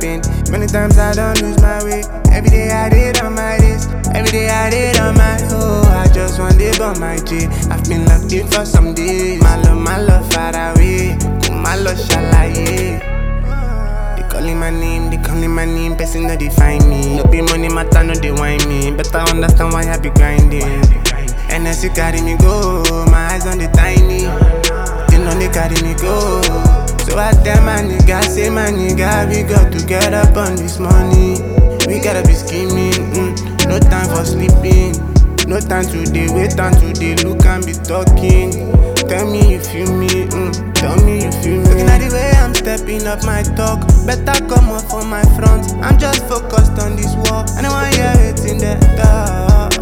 pain. Many times I don't lose my way. Every day I did on my wrist. Every day I did on my hoe. I just want to on my J. I've been locked in for some days. My love far away. My love shalaye. They calling my name, person no define me. No be money matter, no they whine me. Better understand why I be grinding. And as you carry me go, my eyes on the tiny. They know they carry me go. So I tell my nigga, say my nigga, we got to get up on this money. We gotta be scheming, no time for sleeping. No time today, wait until they look and be talking. Tell me you feel me, tell me you feel me. Looking at the way I'm stepping up my talk, better come up for my front. I'm just focused on this war, I don't want hear it in the dark.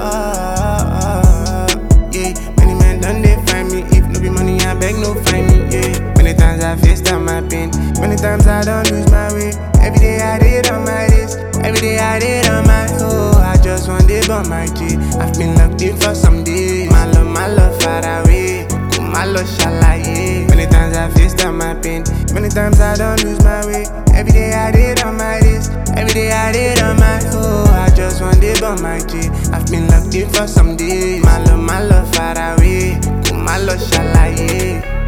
Yeah, many men done they find me. If no be money, I beg no find me. Yeah, many times I faced out my pain. Many times I don't lose my way. Every day I did on my wrist. Every day I did on my hoe. I just want to on my J. I've been locked in for some days. My love far away. My love shalaye. Many times I faced out my pain. Many times I don't lose my way. Every day I did on my wrist. Every day I did on my hoe. I just want to on my J. I've been locked in for some days. My love far away. My love shalaye.